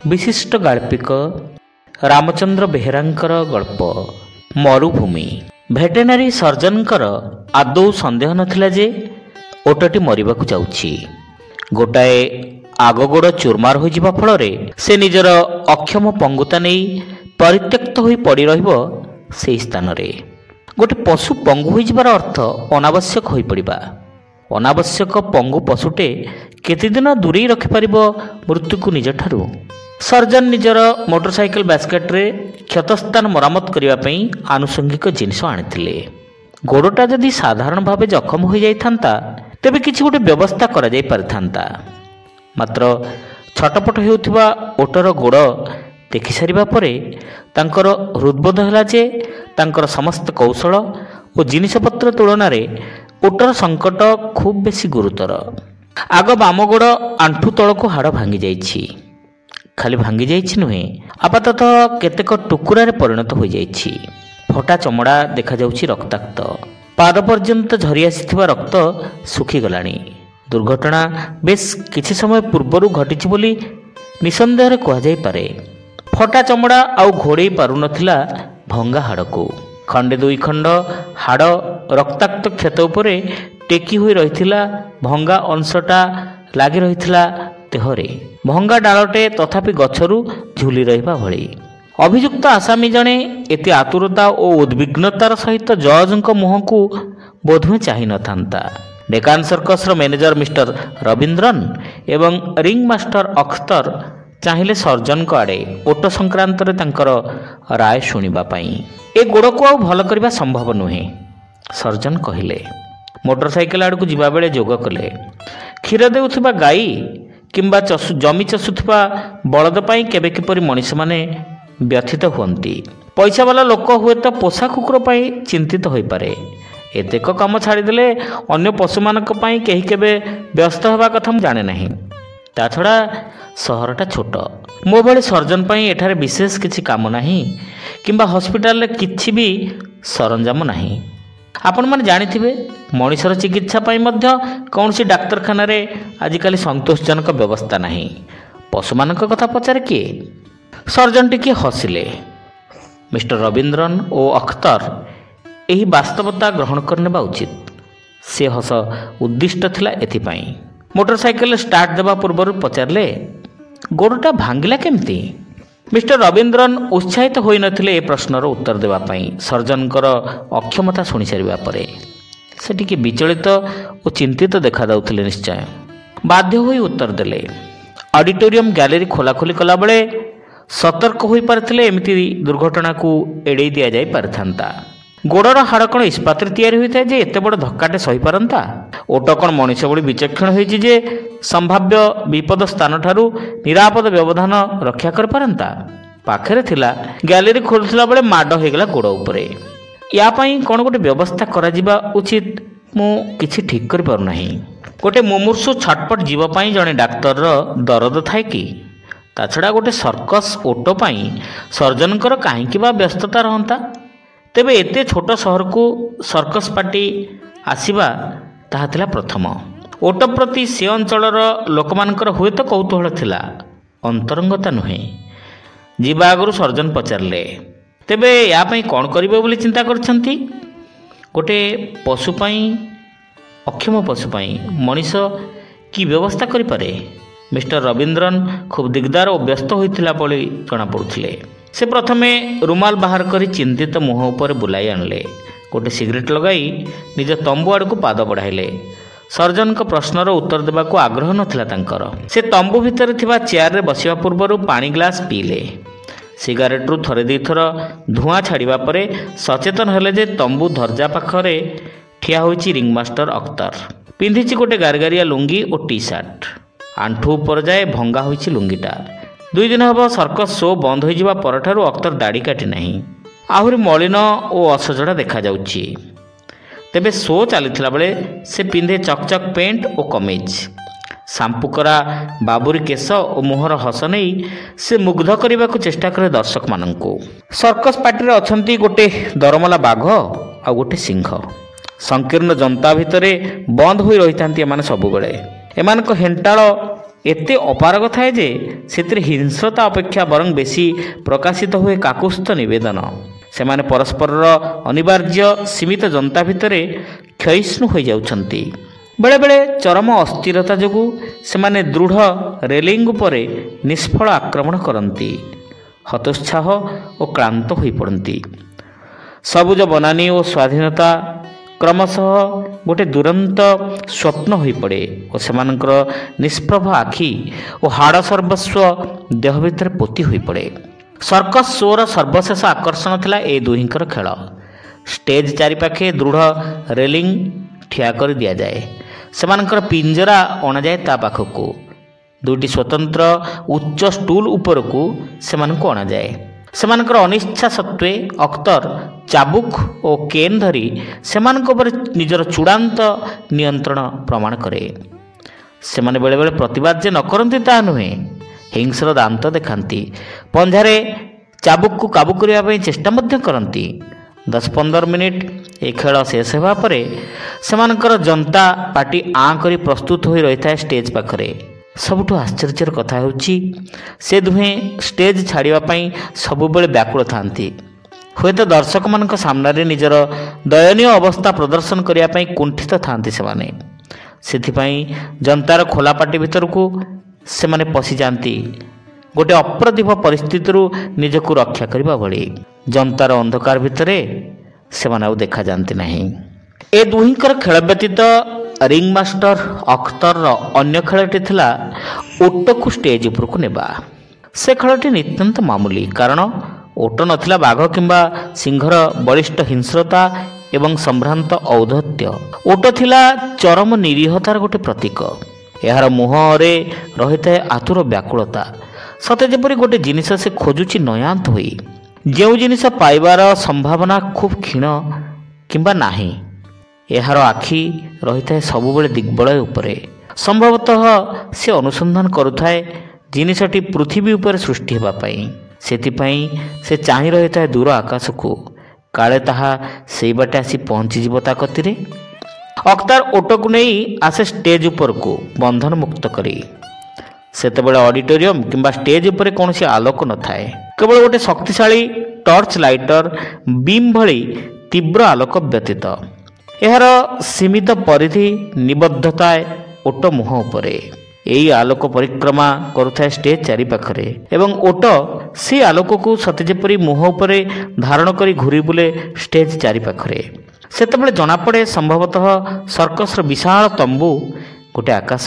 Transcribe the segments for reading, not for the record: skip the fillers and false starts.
विशिष्ट गाल्पिक रामचंद्र बेहेरांकर गल्प मरुभूमि। भेटेनारी सर्जनकर आदौ संदेह नथिला जे ओटटी मरिबाकू जाउछि। गोटाए आगगोड़ चूरमार हो जिबा फଳରେ से निजर अक्षम पंगुता नहीं परित्यक्त होई पड़ी रहिबो सेही स्थान रे। गोटे पशु पंगु होई जिबार अर्थ अनावश्यक होई पड़िबा। अनावश्यक पंगु पशुटे केते दिन दूरेई रखि परिबो मृत्यु को निज ठारू। सर्जन निजर मोटरसाइकल बास्केट रे क्षतस्थान मरामत करिवा पई आनुषंगिक जिनिस आनिथिले। गोड़टा जदि साधारण भावे जखम हो जाइथांता तेबे किछि गोटे व्यवस्था करा जाई परिथांता। मात्र छटपट हेउथिबा ओटर गोड़ देखि सारिबा परे तांकर हृदबोध होला जे तांकर समस्त कौशल और जिनिसपत्र तुलन में ओटर संकट खूब बेसी गुरुतर। आग बाम गोड़ आंठू तलक हाड़ भांगी जाइछि। खाली भांगी जाइछि नुहे, आपाततः केतेक टुकुरा रे परिणत हो जाइछि। फटा चमड़ा देखा जाउछि रक्ताक्त। पाद पर्यंत झरी आसिथिबा रक्त सुखी गलानी। दुर्घटना बेस किछि समय पूर्वरु घटिछि बोली निसंदेह कह जाई पारे। फटा चमड़ा आउ घोड़े पारु नथिला भंगा हाड़ को। खंडे दुई खंड हाड़ रक्ताक्त क्षत उपरे टेकी होई रहिथिला। भंगा अंशटा लागि रहिथिला देहरे। भंगा डालटे तथापि गछरु झुली रहिबा भଳି। अभियुक्त आसामी जणे एते आतुरता और उद्विग्नतार सहित जजଙ୍କ मुहंकु बोधुए चाहि नथांता। Deccan circus manager mister Ravindran एवं रिंग मास्टर अख्तर चाहिए सर्जन को आड़े ओट संक्रांत रे तांकर राय शुणिबा पई। ए गोड़ को आ भल करबा संभव नुहे, सर्जन कहिले। मोटरसाइकेल आड़ को जिबा बेले जोग कले। क्षीर देउथिबा गाई किंबा जमी चषुथिबा बलद पई केबे किपरि मनीष माने व्यथित हुअंती। पैसा वाला लोक हुए तो पोषा कुकुर पई चिंतित होई पारे। एतेक काम छाड़ीदेले अन्य पशु मानक पई केही केबे व्यस्त होबा कथा मु जाने नहीं। ता छड़ा सहरटा छोट। मो भली सर्जन पई एठारे विशेष किछि काम नाही किंबा हॉस्पिटल रे किछि भी सरंजाम नाही। आपण माने जानिथिबे मनीषर चिकित्सा पई मध्य कौनसी डाक्तरखाना रे आजिकाली संतोषजनक व्यवस्था नाही। पशु मानक कथा पचारे किए? सर्जन टिके हसिले। मिस्टर रविंद्रन और अख्तर यही वास्तवता ग्रहण करने उचित। से हस उद्दिष्ट थिला एथिपाई। मोटरसाइकेल स्टार्ट देवा पूर्व पचारे गोड़टा भांगिला केमती? मिस्टर रविंद्रन उत्साहित होई नथिले ए प्रश्नर उत्तर देवा पई। सर्जनकर अक्षमता शुणी सारिबा परे से टिके विचलित और चिंतित देखा जाउथिले। निश्चय बाध्य होई उत्तर देले। ऑडिटोरियम गैलरी खोलाखोली कला बेले सतर्क होई पारथिले एमिति दुर्घटना को एड़े दिया जाई पारथांता। गोड़र हाड़ कण इस्पात तैयारी होता है जे एते बड़ धक्काटे सही पारंता? ओट कण मनीष भली विचक्षण होइछि जे संभाव्य विपद स्थान ठारू निरापद व्यवधान रक्षा कर पारंता? पाखरे थिला गैलरी खोलुथिला बेले माड होइगला गोड़ उपरे। या पई कोन गोटे व्यवस्था करा जिबा उचित मु किछि ठीक कर पारु नाही। गोटे मुमूर्षु छटपट जीव पई जणे डाक्टर रो दरद थाए कि? ता छड़ा गोटे सर्कस ओट पई सर्जनकर काहेकि बा व्यस्तता रहंता? तेबे एते छोट सहर को सर्कस पार्टी आसीबा ताहा थिला प्रथम। ओट प्रति से अंचलर लोकमानकर हुए तो कौतूहल थिला, अंतरंगता नुहे। जीवा आगु सर्जन पचारले तेबे या पई कोन करिबे बोली चिंता करछंती? गोटे पशु पई अक्षम पशु पई मनीष की व्यवस्था करि पारे? मिस्टर रविंद्रन खूब दिगदार और व्यस्त होइथिला बोली जणा पड़ुथिले। से प्रथमे रुमाल बाहर करी चिंतित मुह उपर बुलाई आणले। गोटे सिगरेट लगाई निज तंबू आड़ को पाद बढ़ाइले। सर्जन का प्रश्नर उत्तर देवा को आग्रह नथिला तांकर। से तंबू भितर थिबा चेयर रे बसिबा पूर्वरु पानी ग्लास पीले। सिगारेट रु थरे दी थर धुआं छाड़िबा परे सचेतन हेले जे तंबू दरजा पाखरे ठिया होइछि रिंग मास्टर अख्तर। पिंधिछि गोटे गारगारिया लुंगी और टी शर्ट। आंठू उपर जाए भंगा होइछि लुंगीटा। 2 दिन हम सर्कस शो बंद हो जावा परठारु अख्तर दाढ़ी काटी नहीं। आहुरी मलिन और असजड़ा देखा जाउछि। तेबे शो चलीथिला बेले से पिंधे चकचक पेंट और कमीज। शाम्पू करा बाबुरी केश और मुहर हस नहीं से मुग्ध करने को चेष्टा करे दर्शक मानंकु। सर्कस पार्टी रे अछंती गोटे दरमला बाघ आ गोटे सिंह। संकीर्ण जनता भितरे बंद होई रहिथांती एमाने सबुबेले। एमानक हेंटाळ ଏତେ ଅପାରଗ ଥାଏ ଯେ ସେଥିରେ ହିଂସ୍ରତା ଅପେକ୍ଷା ବରଂ ବେଶୀ ପ୍ରକାଶିତ ହୁଏ କାକୁସ୍ଥ ନିବେଦନ। ସେମାନେ ପରସ୍ପରର ଅନିବାର୍ଯ୍ୟ ସୀମିତ ଜନ୍ତା ଭିତରେ କ୍ଷୟିଷ୍ଣୁ ହୋଇଯାଉଛନ୍ତି। ବେଳେବେଳେ ଚରମ ଅସ୍ଥିରତା ଯୋଗୁଁ ସେମାନେ ଦୃଢ଼ ରେଲିଂ ଉପରେ ନିଷ୍ଫଳ ଆକ୍ରମଣ କରନ୍ତି, ହତୋତ୍ସାହ ଓ କ୍ଳାନ୍ତ ହୋଇପଡ଼ନ୍ତି। ସବୁଜ ବନାନୀ ଓ ସ୍ୱାଧୀନତା କ୍ରମଶଃ ଗୋଟିଏ ଦୁରନ୍ତ ସ୍ୱପ୍ନ ହୋଇପଡ଼େ ଓ ସେମାନଙ୍କର ନିଷ୍ପ୍ରଭ ଆଖି ଓ ହାଡ଼ ସର୍ବସ୍ୱ ଦେହ ଭିତରେ ପୋତି ହୋଇପଡ଼େ। ସର୍କସ୍ ଶୋର ସର୍ବଶେଷ ଆକର୍ଷଣ ଥିଲା ଏ ଦୁହିଁଙ୍କର ଖେଳ। ଷ୍ଟେଜ୍ ଚାରିପାଖେ ଦୃଢ଼ ରେଲିଂ ଠିଆ କରି ଦିଆଯାଏ। ସେମାନଙ୍କର ପିଞ୍ଜରା ଅଣାଯାଏ ତା ପାଖକୁ। ଦୁଇଟି ସ୍ୱତନ୍ତ୍ର ଉଚ୍ଚ ଷ୍ଟୁଲ୍ ଉପରକୁ ସେମାନଙ୍କୁ ଅଣାଯାଏ। ସେମାନଙ୍କର ଅନିଚ୍ଛା ସତ୍ତ୍ୱେ ଅଖ୍ତର ଚାବୁକ ଓ କେନ୍ ଧରି ସେମାନଙ୍କ ଉପରେ ନିଜର ଚୂଡ଼ାନ୍ତ ନିୟନ୍ତ୍ରଣ ପ୍ରମାଣ କରେ। ସେମାନେ ବେଳେବେଳେ ପ୍ରତିବାଦ ଯେ ନ କରନ୍ତି ତାହା ନୁହେଁ, ହିଂସ୍ର ଦାନ୍ତ ଦେଖାନ୍ତି, ପଞ୍ଝାରେ ଚାବୁକକୁ କାବୁ କରିବା ପାଇଁ ଚେଷ୍ଟା ମଧ୍ୟ କରନ୍ତି। 10-15 ମିନିଟ୍ ଏ ଖେଳ ଶେଷ ହେବା ପରେ ସେମାନଙ୍କର ଜନ୍ତା ପାଟି ଆଁ କରି ପ୍ରସ୍ତୁତ ହୋଇ ରହିଥାଏ ଷ୍ଟେଜ୍ ପାଖରେ। ସବୁଠୁ ଆଶ୍ଚର୍ଯ୍ୟର କଥା ହେଉଛି ସେ ଦୁହେଁ ଷ୍ଟେଜ୍ ଛାଡ଼ିବା ପାଇଁ ସବୁବେଳେ ବ୍ୟାକୁଳ ଥାନ୍ତି। ହୁଏତ ଦର୍ଶକମାନଙ୍କ ସାମ୍ନାରେ ନିଜର ଦୟନୀୟ ଅବସ୍ଥା ପ୍ରଦର୍ଶନ କରିବା ପାଇଁ କୁଣ୍ଠିତ ଥାନ୍ତି ସେମାନେ। ସେଥିପାଇଁ ଜନ୍ତାର ଖୋଲା ପାଟି ଭିତରକୁ ସେମାନେ ପଶିଯାଆନ୍ତି ଗୋଟିଏ ଅପ୍ରତିଭ ପରିସ୍ଥିତିରୁ ନିଜକୁ ରକ୍ଷା କରିବା ଭଳି। ଜନ୍ତାର ଅନ୍ଧକାର ଭିତରେ ସେମାନେ ଆଉ ଦେଖାଯାଆନ୍ତି ନାହିଁ। ଏ ଦୁହିଁଙ୍କର ଖେଳ ବ୍ୟତୀତ ରିଙ୍ଗ ମାଷ୍ଟର ଅଖ୍ତରର ଅନ୍ୟ ଖେଳଟି ଥିଲା ଓଟକୁ ଷ୍ଟେଜ୍ ଉପରକୁ ନେବା। ସେ ଖେଳଟି ନିତାନ୍ତ ମାମୁଲି, କାରଣ ଓଟ ନଥିଲା ବାଘ କିମ୍ବା ସିଂହର ବଳିଷ୍ଠ ହିଂସ୍ରତା ଏବଂ ସମ୍ଭ୍ରାନ୍ତ ଔଦ୍ଧତ୍ୟ। ଓଟ ଥିଲା ଚରମ ନିରୀହତାର ଗୋଟିଏ ପ୍ରତୀକ। ଏହାର ମୁହଁରେ ରହିଥାଏ ଆତୁର ବ୍ୟାକୁଳତା, ସତେ ଯେପରି ଗୋଟିଏ ଜିନିଷ ସେ ଖୋଜୁଛି ନୟାନ୍ତ ହୋଇ, ଯେଉଁ ଜିନିଷ ପାଇବାର ସମ୍ଭାବନା ଖୁବ୍ କ୍ଷୀଣ କିମ୍ବା ନାହିଁ। ଏହାର ଆଖି ରହିଥାଏ ସବୁବେଳେ ଦିଗ୍ବଳୟ ଉପରେ। ସମ୍ଭବତଃ ସେ ଅନୁସନ୍ଧାନ କରୁଥାଏ ଜିନିଷଟି ପୃଥିବୀ ଉପରେ ସୃଷ୍ଟି ହେବା ପାଇଁ। ସେଥିପାଇଁ ସେ ଚାହିଁ ରହିଥାଏ ଦୂର ଆକାଶକୁ, କାଳେ ତାହା ସେଇ ବାଟେ ଆସି ପହଞ୍ଚିଯିବ ତା କତିରେ। ଅଖ୍ତର ଓଟକୁ ନେଇ ଆସେ ଷ୍ଟେଜ୍ ଉପରକୁ ବନ୍ଧନ ମୁକ୍ତ କରି। ସେତେବେଳେ ଅଡିଟୋରିୟମ୍ କିମ୍ବା ଷ୍ଟେଜ୍ ଉପରେ କୌଣସି ଆଲୋକ ନଥାଏ, କେବଳ ଗୋଟିଏ ଶକ୍ତିଶାଳୀ ଟର୍ଚ୍ଚ ଲାଇଟର ବିମ୍ ଭଳି ତୀବ୍ର ଆଲୋକ ବ୍ୟତୀତ। ଏହାର ସୀମିତ ପରିଧି ନିବଦ୍ଧଥାଏ ଓଟ ମୁହଁ ଉପରେ। ଏହି ଆଲୋକ ପରିକ୍ରମା କରୁଥାଏ ଷ୍ଟେଜ୍ ଚାରିପାଖରେ ଏବଂ ଓଟ ସେହି ଆଲୋକକୁ ସତେ ଯେପରି ମୁହଁ ଉପରେ ଧାରଣ କରି ଘୁରି ବୁଲେ ଷ୍ଟେଜ୍ ଚାରିପାଖରେ। ସେତେବେଳେ ଜଣାପଡ଼େ ସମ୍ଭବତଃ ସର୍କସ୍ର ବିଶାଳ ତମ୍ବୁ ଗୋଟିଏ ଆକାଶ,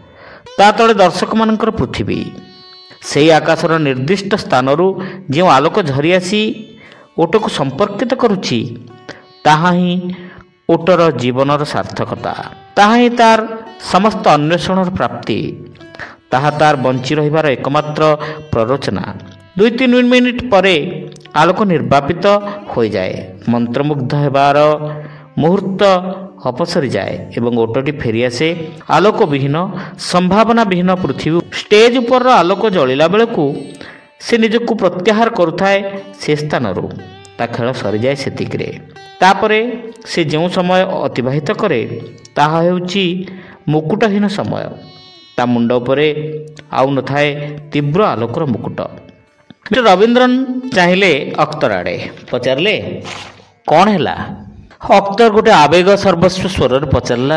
ତା ତଳେ ଦର୍ଶକମାନଙ୍କର ପୃଥିବୀ। ସେହି ଆକାଶର ନିର୍ଦ୍ଦିଷ୍ଟ ସ୍ଥାନରୁ ଯେଉଁ ଆଲୋକ ଝରି ଆସି ଓଟକୁ ସମ୍ପର୍କିତ କରୁଛି, ତାହା ହିଁ ଓଟର ଜୀବନର ସାର୍ଥକତା। ତାହା ହିଁ ତାର ସମସ୍ତ ଅନ୍ୱେଷଣର ପ୍ରାପ୍ତି। ତାହା ତାର ବଞ୍ଚି ରହିବାର ଏକମାତ୍ର ପ୍ରରୋଚନା। 2-3 ମିନିଟ୍ ପରେ ଆଲୋକ ନିର୍ବାପିତ ହୋଇଯାଏ। ମନ୍ତ୍ରମୁଗ୍ଧ ହେବାର ମୁହୂର୍ତ୍ତ ଅପସରିଯାଏ ଏବଂ ଓଟଟି ଫେରିଆସେ ଆଲୋକବିହୀନ ସମ୍ଭାବନାବିହୀନ ପୃଥିବୀ। ଷ୍ଟେଜ୍ ଉପରର ଆଲୋକ ଜଳିଲା ବେଳକୁ ସେ ନିଜକୁ ପ୍ରତ୍ୟାହାର କରୁଥାଏ ସେ ସ୍ଥାନରୁ। ତା ଖେଳ ସରିଯାଏ ସେତିକିରେ। ତାପରେ ସେ ଯେଉଁ ସମୟ ଅତିବାହିତ କରେ ତାହା ହେଉଛି ମୁକୁଟହୀନ ସମୟ। ତା ମୁଣ୍ଡ ଉପରେ ଆଉ ନଥାଏ ତୀବ୍ର ଆଲୋକର ମୁକୁଟ। ରବୀନ୍ଦ୍ରନ ଚାହିଁଲେ ଅଖ୍ତର ଆଡ଼େ, ପଚାରିଲେ, କ'ଣ ହେଲା? ଅଖ୍ତର ଗୋଟିଏ ଆବେଗ ସର୍ବସ୍ୱ ସ୍ୱରରେ ପଚାରିଲା,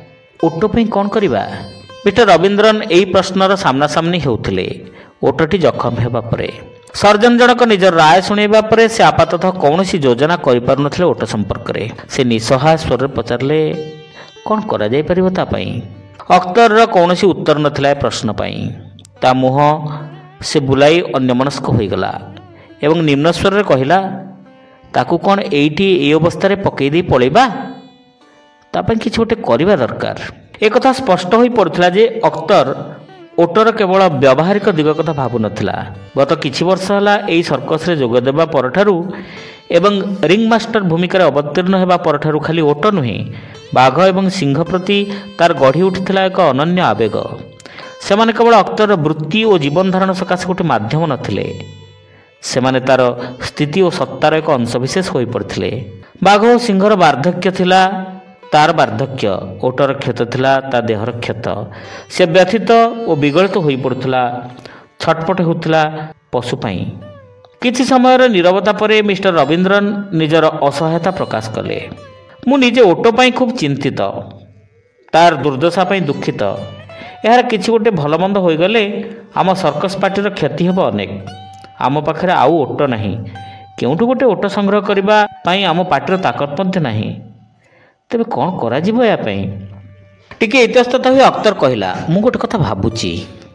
ଓଟ ପାଇଁ କ'ଣ କରିବା? ମିଷ୍ଟର ରବୀନ୍ଦ୍ରନ ଏହି ପ୍ରଶ୍ନର ସାମ୍ନାସାମ୍ନି ହେଉଥିଲେ ଓଟଟି ଜଖମ ହେବା ପରେ। ସର୍ଜନ ଜଣକ ନିଜର ରାୟ ଶୁଣାଇବା ପରେ ସେ ଆପାତତଃ କୌଣସି ଯୋଜନା କରିପାରୁନଥିଲେ ଓଟ ସମ୍ପର୍କରେ। ସେ ନିଃସହାୟ ସ୍ୱରରେ ପଚାରିଲେ, କ'ଣ କରାଯାଇପାରିବ ତା ପାଇଁ? ଅଖ୍ତରର କୌଣସି ଉତ୍ତର ନଥିଲା ଏ ପ୍ରଶ୍ନ ପାଇଁ। ତା ମୁହଁ ସେ ବୁଲାଇ ଅନ୍ୟମନସ୍କ ହୋଇଗଲା ଏବଂ ନିମ୍ନ ସ୍ୱରରେ କହିଲା, ତାକୁ କ'ଣ ଏଇଠି ଏଇ ଅବସ୍ଥାରେ ପକାଇ ଦେଇ ପଳେଇବା? ତା ପାଇଁ କିଛି ଗୋଟେ କରିବା ଦରକାର। ଏକଥା ସ୍ପଷ୍ଟ ହୋଇ ପଡ଼ୁଥିଲା ଯେ ଅଖ୍ତର ଓଟର କେବଳ ବ୍ୟବହାରିକ ଦିଗ କଥା ଭାବୁନଥିଲା। ଗତ କିଛି ବର୍ଷ ହେଲା ଏହି ସର୍କସରେ ଯୋଗ ଦେବା ପରଠାରୁ ଏବଂ ରିଙ୍ଗ ମାଷ୍ଟର ଭୂମିକାରେ ଅବତୀର୍ଣ୍ଣ ହେବା ପରଠାରୁ ଖାଲି ଓଟ ନୁହେଁ, ବାଘ ଏବଂ ସିଂହ ପ୍ରତି ତାର ଗଢ଼ି ଉଠିଥିଲା ଏକ ଅନନ୍ୟ ଆବେଗ। ସେମାନେ କେବଳ ଅଖ୍ତରର ବୃତ୍ତି ଓ ଜୀବନ ଧାରଣ ସକାଶେ ଗୋଟିଏ ମାଧ୍ୟମ ନଥିଲେ, ସେମାନେ ତାର ସ୍ଥିତି ଓ ସତ୍ତାର ଏକ ଅଂଶବିଶେଷ ହୋଇପଡ଼ିଥିଲେ। ବାଘ ଓ ସିଂହର ବାର୍ଦ୍ଧକ୍ୟ ଥିଲା ତାର ବାର୍ଦ୍ଧକ୍ୟ, ଓଟର କ୍ଷତ ଥିଲା ତା ଦେହର କ୍ଷତ। ସେ ବ୍ୟଥିତ ଓ ବିଗଳିତ ହୋଇପଡ଼ୁଥିଲା, ଛଟପଟ ହେଉଥିଲା ପଶୁ ପାଇଁ। କିଛି ସମୟର ନୀରବତା ପରେ ମିଷ୍ଟର ରବୀନ୍ଦ୍ରନ ନିଜର ଅସହାୟତା ପ୍ରକାଶ କଲେ। ମୁଁ ନିଜେ ଓଟ ପାଇଁ ଖୁବ୍ ଚିନ୍ତିତ, ତାର ଦୁର୍ଦ୍ଦଶା ପାଇଁ ଦୁଃଖିତ। ଏହାର କିଛି ଗୋଟେ ଭଲ ମନ୍ଦ ହୋଇଗଲେ ଆମ ସର୍କସ୍ ପାର୍ଟିର କ୍ଷତି ହେବ ଅନେକ। ଆମ ପାଖରେ ଆଉ ଓଟ ନାହିଁ, କେଉଁଠୁ ଗୋଟେ ଓଟ ସଂଗ୍ରହ କରିବା ପାଇଁ ଆମ ପାର୍ଟିର ତାକତ ମଧ୍ୟ ନାହିଁ। ତେବେ କ'ଣ କରାଯିବ ଏହା ପାଇଁ? ଟିକେ ଇତସ୍ତତ ହୋଇ ଅକ୍ତର କହିଲା, ମୁଁ ଗୋଟେ କଥା ଭାବୁଛି।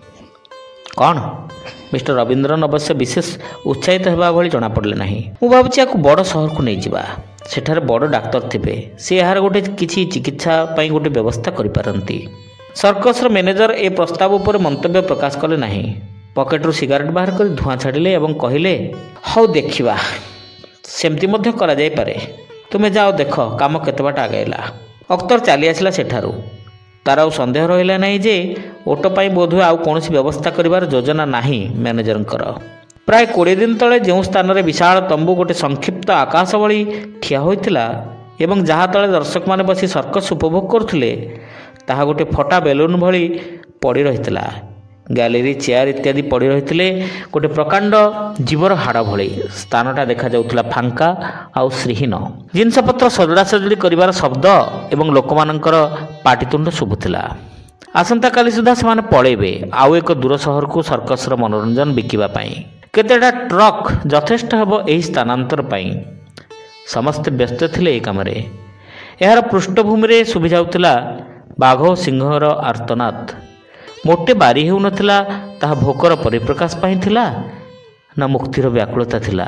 କ'ଣ? ମିଷ୍ଟର ରବୀନ୍ଦ୍ରନ ଅବଶ୍ୟ ବିଶେଷ ଉତ୍ସାହିତ ହେବା ଭଳି ଜଣାପଡ଼ିଲେ ନାହିଁ। ମୁଁ ଭାବୁଛି ୟାକୁ ବଡ଼ ସହରକୁ ନେଇଯିବା। ସେଠାରେ ବଡ଼ ଡାକ୍ତର ଥିବେ, ସେ ଏହାର ଗୋଟେ କିଛି ଚିକିତ୍ସା ପାଇଁ ଗୋଟେ ବ୍ୟବସ୍ଥା କରିପାରନ୍ତି। ସର୍କସର ମ୍ୟାନେଜର ଏ ପ୍ରସ୍ତାବ ଉପରେ ମନ୍ତବ୍ୟ ପ୍ରକାଶ କଲେ ନାହିଁ। ପକେଟରୁ ସିଗାରେଟ୍ ବାହାର କରି ଧୂଆଁ ଛାଡ଼ିଲେ ଏବଂ କହିଲେ, ହଉ ଦେଖିବା, ସେମିତି ମଧ୍ୟ କରାଯାଇପାରେ। ତୁମେ ଯାଅ, ଦେଖ କାମ କେତେ ବାଟ ଆଗାଇଲା। ଅକ୍ତର ଚାଲି ଆସିଲା ସେଠାରୁ। ତାର ଆଉ ସନ୍ଦେହ ରହିଲା ନାହିଁ ଯେ ଓଟ ପାଇଁ ବୋଧହୁଏ ଆଉ କୌଣସି ବ୍ୟବସ୍ଥା କରିବାର ଯୋଜନା ନାହିଁ ମ୍ୟାନେଜରଙ୍କର। ପ୍ରାୟ 20 ଦିନ ତଳେ ଯେଉଁ ସ୍ଥାନରେ ବିଶାଳ ତମ୍ବୁ ଗୋଟେ ସଂକ୍ଷିପ୍ତ ଆକାଶ ଭଳି ଠିଆ ହୋଇଥିଲା ଏବଂ ଯାହା ତଳେ ଦର୍ଶକମାନେ ବସି ସର୍କସ୍ ଉପଭୋଗ କରୁଥିଲେ, ତାହା ଗୋଟେ ଫଟା ବେଲୁନ୍ ଭଳି ପଡ଼ି ରହିଥିଲା। ଗ୍ୟାଲେରୀ, ଚେୟାର ଇତ୍ୟାଦି ପଡ଼ି ରହିଥିଲେ ଗୋଟେ ପ୍ରକାଣ୍ଡ ଜୀବର ହାଡ଼ ଭଳି। ସ୍ଥାନଟା ଦେଖାଯାଉଥିଲା ଫାଙ୍କା ଆଉ ଶ୍ରୀହୀନ। ଜିନିଷପତ୍ର ସଜଡ଼ା ସଜଡ଼ି କରିବାର ଶବ୍ଦ ଏବଂ ଲୋକମାନଙ୍କର ପାଟିତୁଣ୍ଡ ଶୁଭୁଥିଲା। ଆସନ୍ତାକାଲି ସୁଦ୍ଧା ସେମାନେ ପଳେଇବେ ଆଉ ଏକ ଦୂର ସହରକୁ ସର୍କସର ମନୋରଞ୍ଜନ ବିକିବା ପାଇଁ। କେତେଟା ଟ୍ରକ୍ ଯଥେଷ୍ଟ ହେବ ଏହି ସ୍ଥାନାନ୍ତର ପାଇଁ। ସମସ୍ତେ ବ୍ୟସ୍ତ ଥିଲେ ଏହି କାମରେ। ଏହାର ପୃଷ୍ଠଭୂମିରେ ଶୁଭିଯାଉଥିଲା ବାଘ ଓ ସିଂହର ଆର୍ତ୍ତନାଦ। ମୋଟେ ବାରି ହେଉନଥିଲା ତାହା ଭୋକର ପରିପ୍ରକାଶ ପାଇଁ ଥିଲା ନା ମୁକ୍ତିର ବ୍ୟାକୁଳତା ଥିଲା।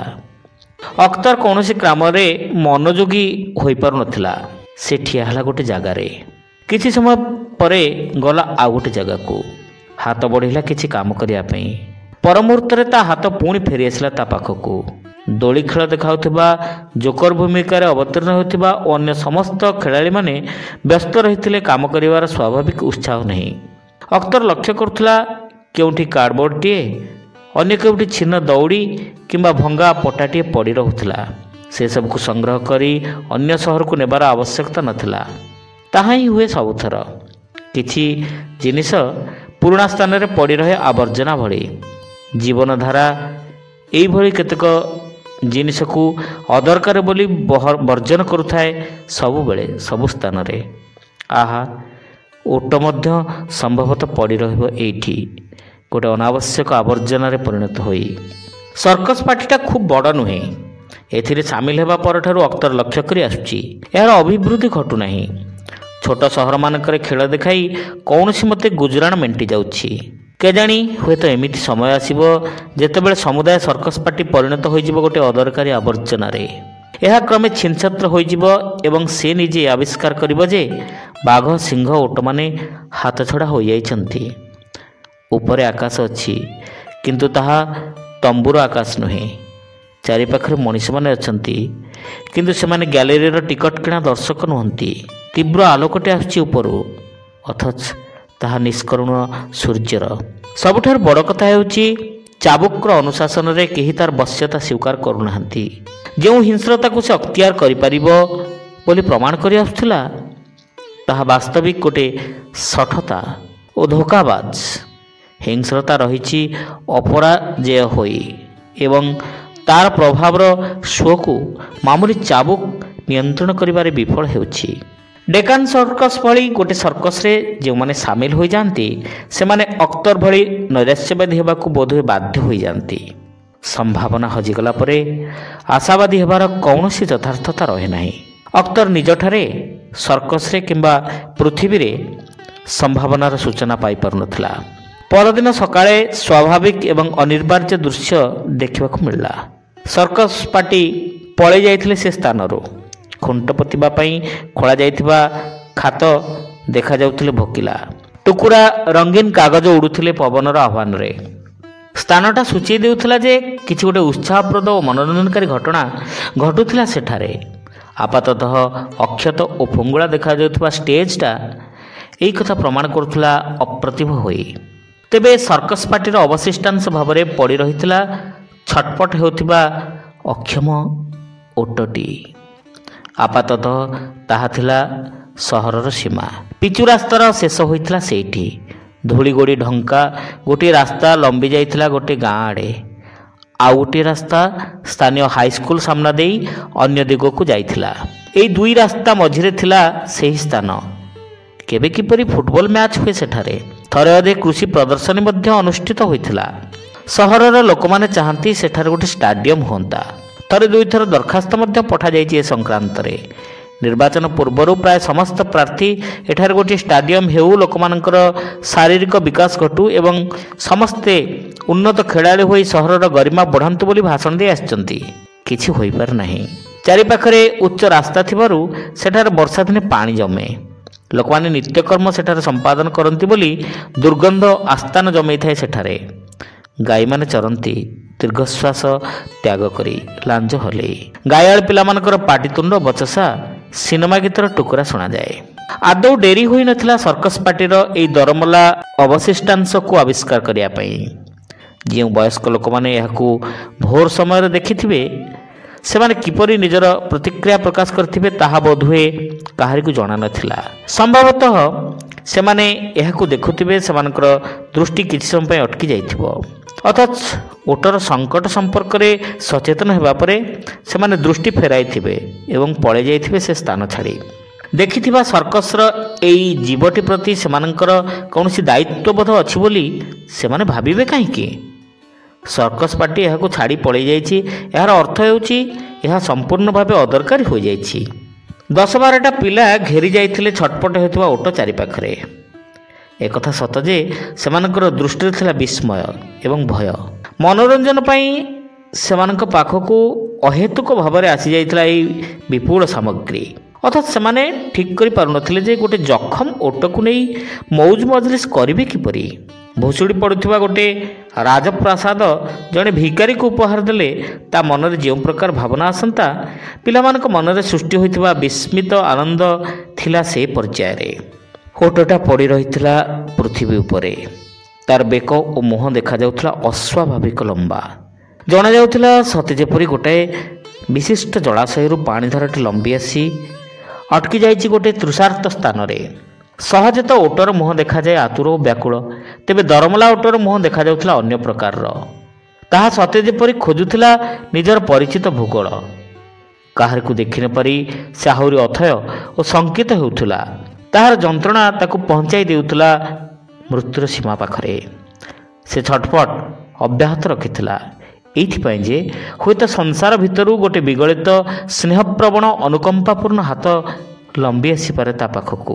ଅକ୍ତର କୌଣସି କାମରେ ମନୋଯୋଗୀ ହୋଇପାରୁନଥିଲା। ସେ ଠିଆ ହେଲା ଗୋଟେ ଜାଗାରେ। କିଛି ସମୟ ପରେ ଗଲା ଆଉ ଗୋଟେ ଜାଗାକୁ। ହାତ ବଢ଼େଇଲା କିଛି କାମ କରିବା ପାଇଁ। ପର ମୁହୂର୍ତ୍ତରେ ତା ହାତ ପୁଣି ଫେରିଆସିଲା ତା ପାଖକୁ। ଦୋଳି ଖେଳ ଦେଖାଉଥିବା, ଜୋକର ଭୂମିକାରେ ଅବତୀର୍ଣ୍ଣ ହେଉଥିବା ଓ ଅନ୍ୟ ସମସ୍ତ ଖେଳାଳିମାନେ ବ୍ୟସ୍ତ ରହିଥିଲେ। କାମ କରିବାର ସ୍ୱାଭାବିକ ଉତ୍ସାହ ନାହିଁ। ଅକ୍ତର ଲକ୍ଷ୍ୟ କରୁଥିଲା କେଉଁଠି କାର୍ଡ଼ବୋର୍ଡ଼ଟିଏ, ଅନ୍ୟ କେଉଁଠି ଛିନ୍ନ ଦଉଡ଼ି କିମ୍ବା ଭଙ୍ଗା ପଟାଟିଏ ପଡ଼ି ରହୁଥିଲା। ସେସବୁକୁ ସଂଗ୍ରହ କରି ଅନ୍ୟ ସହରକୁ ନେବାର ଆବଶ୍ୟକତା ନଥିଲା। ତାହା ହିଁ ହୁଏ ସବୁଥର। କିଛି ଜିନିଷ ପୁରୁଣା ସ୍ଥାନରେ ପଡ଼ି ରହେ ଆବର୍ଜନା ଭଳି। ଜୀବନଧାରା ଏଇଭଳି କେତେକ ଜିନିଷକୁ ଅଦରକାର ବୋଲି ବର୍ଜନ କରୁଥାଏ ସବୁବେଳେ, ସବୁ ସ୍ଥାନରେ। ଆହା, ଓଟ ମଧ୍ୟ ସମ୍ଭବତଃ ପଡ଼ି ରହିବ ଏଇଠି, ଗୋଟେ ଅନାବଶ୍ୟକ ଆବର୍ଜନାରେ ପରିଣତ ହୋଇ। ସର୍କସ୍ ପାର୍ଟିଟା ଖୁବ୍ ବଡ଼ ନୁହେଁ। ଏଥିରେ ସାମିଲ ହେବା ପରଠାରୁ ଅକ୍ତର ଲକ୍ଷ୍ୟ କରି ଆସୁଛି, ଏହାର ଅଭିବୃଦ୍ଧି ଘଟୁନାହିଁ। ଛୋଟ ସହରମାନଙ୍କରେ ଖେଳ ଦେଖାଇ କୌଣସି ମତେ ଗୁଜୁରାଣ ମେଣ୍ଟି ଯାଉଛି। କେଜାଣି ହୁଏତ ଏମିତି ସମୟ ଆସିବ ଯେତେବେଳେ ସମୁଦାୟ ସର୍କସ୍ ପାର୍ଟି ପରିଣତ ହୋଇଯିବ ଗୋଟେ ଅଦରକାରୀ ଆବର୍ଜନାରେ। ଏହା କ୍ରମେ ଛିନ୍ଛତ୍ର ହୋଇଯିବ ଏବଂ ସେ ନିଜେ ଆବିଷ୍କାର କରିବ ଯେ ବାଘ, ସିଂହ, ଓଟମାନେ ହାତଛଡ଼ା ହୋଇଯାଇଛନ୍ତି। ଉପରେ ଆକାଶ ଅଛି, କିନ୍ତୁ ତାହା ତମ୍ବୁର ଆକାଶ ନୁହେଁ। ଚାରିପାଖରେ ମଣିଷମାନେ ଅଛନ୍ତି, କିନ୍ତୁ ସେମାନେ ଗ୍ୟାଲେରୀର ଟିକଟ କିଣା ଦର୍ଶକ ନୁହନ୍ତି। ତୀବ୍ର ଆଲୋକଟେ ଆସୁଛି ଉପରୁ, ଅଥଚ ତାହା ନିଷ୍କରୁଣ ସୂର୍ଯ୍ୟର। ସବୁଠାରୁ ବଡ଼ କଥା ହେଉଛି ଚାବୁକର ଅନୁଶାସନରେ କେହି ତାର ବଶ୍ୟତା ସ୍ୱୀକାର କରୁନାହାନ୍ତି। ଯେଉଁ ହିଂସ୍ରତାକୁ ସେ ଅକ୍ତିଆର କରିପାରିବ ବୋଲି ପ୍ରମାଣ କରି ଆସୁଥିଲା, ତାହା ବାସ୍ତବିକ ଗୋଟେ ଶଠତା ଓ ଧୋକାବାଜ। ହିଂସ୍ରତା ରହିଛି ଅପରାଜେୟ ହୋଇ ଏବଂ ତାର ପ୍ରଭାବର ସୁଅକୁ ମାମୁଲି ଚାବୁକ ନିୟନ୍ତ୍ରଣ କରିବାରେ ବିଫଳ ହେଉଛି। ଡେକାନ୍ ସର୍କସ୍ ଭଳି ଗୋଟେ ସର୍କସରେ ଯେଉଁମାନେ ସାମିଲ ହୋଇଯାଆନ୍ତି, ସେମାନେ ଅକ୍ତର ଭଳି ନୈରାଶ୍ୟବାଦୀ ହେବାକୁ ବୋଧହୁଏ ବାଧ୍ୟ ହୋଇଯାଆନ୍ତି। ସମ୍ଭାବନା ହଜିଗଲା ପରେ ଆଶାବାଦୀ ହେବାର କୌଣସି ଯଥାର୍ଥତା ରହେ ନାହିଁ। ଅକ୍ତର ନିଜଠାରେ, ସର୍କସରେ କିମ୍ବା ପୃଥିବୀରେ ସମ୍ଭାବନାର ସୂଚନା ପାଇପାରୁନଥିଲା। ପରଦିନ ସକାଳେ ସ୍ୱାଭାବିକ ଏବଂ ଅନିବାର୍ଯ୍ୟ ଦୃଶ୍ୟ ଦେଖିବାକୁ ମିଳିଲା। ସର୍କସ୍ ପାର୍ଟି ପଳେଇ ଯାଇଥିଲେ ସେ ସ୍ଥାନରୁ। ଖୁଣ୍ଟ ପୋତିବା ପାଇଁ ଖୋଳାଯାଇଥିବା ଖାତ ଦେଖାଯାଉଥିଲେ ଭୋକିଲା। ଟୁକୁରା ରଙ୍ଗୀନ କାଗଜ ଉଡ଼ୁଥିଲେ ପବନର ଆହ୍ୱାନରେ। ସ୍ଥାନଟା ସୂଚାଇ ଦେଉଥିଲା ଯେ କିଛି ଗୋଟେ ଉତ୍ସାହପ୍ରଦ ଓ ମନୋରଞ୍ଜନକାରୀ ଘଟଣା ଘଟୁଥିଲା ସେଠାରେ। ଆପାତତଃ ଅକ୍ଷତ ଓ ଫୁଙ୍ଗୁଳା ଦେଖାଯାଉଥିବା ଷ୍ଟେଜ୍ଟା ଏହି କଥା ପ୍ରମାଣ କରୁଥିଲା ଅପ୍ରତିଭ ହୋଇ। ତେବେ ସର୍କସ୍ ପାର୍ଟିର ଅବଶିଷ୍ଟାଂଶ ଭାବରେ ପଡ଼ି ରହିଥିଲା ଛଟପଟ ହେଉଥିବା ଅକ୍ଷମ ଓଟଟି। ଆପାତତଃ ତାହା ଥିଲା ସହରର ସୀମା। ପିଚୁ ରାସ୍ତାର ଶେଷ ହୋଇଥିଲା ସେଇଠି। ଧୂଳିଗୋଡ଼ି ଢଙ୍କା ଗୋଟିଏ ରାସ୍ତା ଲମ୍ବି ଯାଇଥିଲା ଗୋଟିଏ ଗାଁ ଆଡ଼େ। ଆଉ ଗୋଟିଏ ରାସ୍ତା ସ୍ଥାନୀୟ ହାଇସ୍କୁଲ ସାମ୍ନା ଦେଇ ଅନ୍ୟ ଦିଗକୁ ଯାଇଥିଲା। ଏଇ ଦୁଇ ରାସ୍ତା ମଝିରେ ଥିଲା ସେହି ସ୍ଥାନ। କେବେ କିପରି ଫୁଟବଲ ମ୍ୟାଚ୍ ହୁଏ ସେଠାରେ। ଥରେ ଅଧେ କୃଷି ପ୍ରଦର୍ଶନୀ ମଧ୍ୟ ଅନୁଷ୍ଠିତ ହୋଇଥିଲା। ସହରର ଲୋକମାନେ ଚାହାନ୍ତି ସେଠାରେ ଗୋଟିଏ ଷ୍ଟାଡିୟମ ହୁଅନ୍ତା। ଥରେ ଦୁଇଥର ଦରଖାସ୍ତ ମଧ୍ୟ ପଠାଯାଇଛି ଏ ସଂକ୍ରାନ୍ତରେ। ନିର୍ବାଚନ ପୂର୍ବରୁ ପ୍ରାୟ ସମସ୍ତ ପ୍ରାର୍ଥୀ ଏଠାରେ ଗୋଟିଏ ଷ୍ଟାଡିୟମ ହେଉ, ଲୋକମାନଙ୍କର ଶାରୀରିକ ବିକାଶ ଘଟୁ ଏବଂ ସମସ୍ତେ ଉନ୍ନତ ଖେଳାଳି ହୋଇ ସହରର ଗରିମା ବଢ଼ାନ୍ତୁ ବୋଲି ଭାଷଣ ଦେଇ ଆସିଛନ୍ତି। କିଛି ହୋଇପାରେ ନାହିଁ। ଚାରିପାଖରେ ଉଚ୍ଚ ରାସ୍ତା ଥିବାରୁ ସେଠାରେ ବର୍ଷା ଦିନେ ପାଣି ଜମେ। ଲୋକମାନେ ନିତ୍ୟକର୍ମ ସେଠାରେ ସମ୍ପାଦନ କରନ୍ତି ବୋଲି ଦୁର୍ଗନ୍ଧ ଆସ୍ଥାନ ଜମେଇଥାଏ ସେଠାରେ। ଗାଈମାନେ ଚରନ୍ତି ଦୀର୍ଘଶ୍ୱାସ ତ୍ୟାଗ କରି, ଲାଞ୍ଜ ହଲେଇ। ଗାଈଆଳ ପିଲାମାନଙ୍କର ପାଟିତୁଣ୍ଡ ବଚସା ସିନେମା ଗୀତର ଟୁକୁରା ଶୁଣାଯାଏ। ଆଦୌ ଡେରି ହୋଇନଥିଲା ସର୍କସ ପାର୍ଟିର ଏହି ଦରମଲା ଅବଶିଷ୍ଟାଂଶକୁ ଆବିଷ୍କାର କରିବା ପାଇଁ। ଯେଉଁ ବୟସ୍କ ଲୋକମାନେ ଏହାକୁ ଭୋର ସମୟରେ ଦେଖିଥିବେ, ସେମାନେ କିପରି ନିଜର ପ୍ରତିକ୍ରିୟା ପ୍ରକାଶ କରିଥିବେ ତାହା ବୋଧହୁଏ କାହାରିକୁ ଜଣାନଥିଲା। ସମ୍ଭବତଃ ସେମାନେ ଏହାକୁ ଦେଖୁଥିବେ, ସେମାନଙ୍କର ଦୃଷ୍ଟି କିଛି ସମୟ ପାଇଁ ଅଟକି ଯାଇଥିବ। ଅଥଚ ଓଟର ସଙ୍କଟ ସମ୍ପର୍କରେ ସଚେତନ ହେବା ପରେ ସେମାନେ ଦୃଷ୍ଟି ଫେରାଇଥିବେ ଏବଂ ପଳାଇ ଯାଇଥିବେ ସେ ସ୍ଥାନ ଛାଡ଼ି। ଦେଖିଥିବା ସର୍କସର ଏହି ଜୀବଟି ପ୍ରତି ସେମାନଙ୍କର କୌଣସି ଦାୟିତ୍ୱବୋଧ ଅଛି ବୋଲି ସେମାନେ ଭାବିବେ କାହିଁକି? ସର୍କସ ପାର୍ଟି ଏହାକୁ ଛାଡ଼ି ପଳାଇ ଯାଇଛି, ଏହାର ଅର୍ଥ ହେଉଛି ଏହା ସମ୍ପୂର୍ଣ୍ଣ ଭାବେ ଅଦରକାରୀ ହୋଇଯାଇଛି। 10-12ଟା ପିଲା ଘେରି ଯାଇଥିଲେ ଛଟପଟ ହେଉଥିବା ଓଟ ଚାରିପାଖରେ। ଏକଥା ସତ ଯେ ସେମାନଙ୍କର ଦୃଷ୍ଟିରେ ଥିଲା ବିସ୍ମୟ ଏବଂ ଭୟ। ମନୋରଞ୍ଜନ ପାଇଁ ସେମାନଙ୍କ ପାଖକୁ ଅହେତୁକ ଭାବରେ ଆସିଯାଇଥିଲା ଏହି ବିପୁଳ ସାମଗ୍ରୀ। ଅଥଚ ସେମାନେ ଠିକ୍ କରିପାରୁନଥିଲେ ଯେ ଗୋଟେ ଜଖମ ଓଟକୁ ନେଇ ମୌଜ ମଜଲିସ କରିବେ କିପରି। ଭୁଷୁଡ଼ି ପଡ଼ୁଥିବା ଗୋଟିଏ ରାଜପ୍ରାସାଦ ଜଣେ ଭିକାରୀକୁ ଉପହାର ଦେଲେ ତା ମନରେ ଯେଉଁ ପ୍ରକାର ଭାବନା ଆସନ୍ତା, ପିଲାମାନଙ୍କ ମନରେ ସୃଷ୍ଟି ହୋଇଥିବା ବିସ୍ମିତ ଆନନ୍ଦ ଥିଲା ସେ ପର୍ଯ୍ୟାୟରେ। ଓଟଟା ପଡ଼ି ରହିଥିଲା ପୃଥିବୀ ଉପରେ। ତାର ବେକ ଓ ମୁହଁ ଦେଖାଯାଉଥିଲା ଅସ୍ୱାଭାବିକ ଲମ୍ବା। ଜଣାଯାଉଥିଲା ସତେ ଯେପରି ଗୋଟାଏ ବିଶିଷ୍ଟ ଜଳାଶୟରୁ ପାଣିଧାରଟି ଲମ୍ବି ଆସି ଅଟକି ଯାଇଛି ଗୋଟିଏ ତୃଷାର୍ତ୍ତ ସ୍ଥାନରେ। ସହଜେ ତ ଓଟର ମୁହଁ ଦେଖାଯାଏ ଆତୁର ଓ ବ୍ୟାକୁଳ, ତେବେ ଦରମଲା ଓଟର ମୁହଁ ଦେଖାଯାଉଥିଲା ଅନ୍ୟ ପ୍ରକାରର। ତାହା ସତେ ଯେପରି ଖୋଜୁଥିଲା ନିଜର ପରିଚିତ ଭୂଗୋଳ। କାହାରିକୁ ଦେଖିନପାରି ସେ ଆହୁରି ଅଥୟ ଓ ଶଙ୍କିତ ହେଉଥିଲା। ତାହାର ଯନ୍ତ୍ରଣା ତାକୁ ପହଞ୍ଚାଇ ଦେଉଥିଲା ମୃତ୍ୟୁର ସୀମା ପାଖରେ। ସେ ଛଟପଟ ଅବ୍ୟାହତ ରଖିଥିଲା ଏଇଥିପାଇଁ ଯେ ହୁଏତ ସଂସାର ଭିତରୁ ଗୋଟିଏ ବିଗଳିତ ସ୍ନେହପ୍ରବଣ ଅନୁକମ୍ପାପୂର୍ଣ୍ଣ ହାତ ଲମ୍ବି ଆସିପାରେ ତା ପାଖକୁ।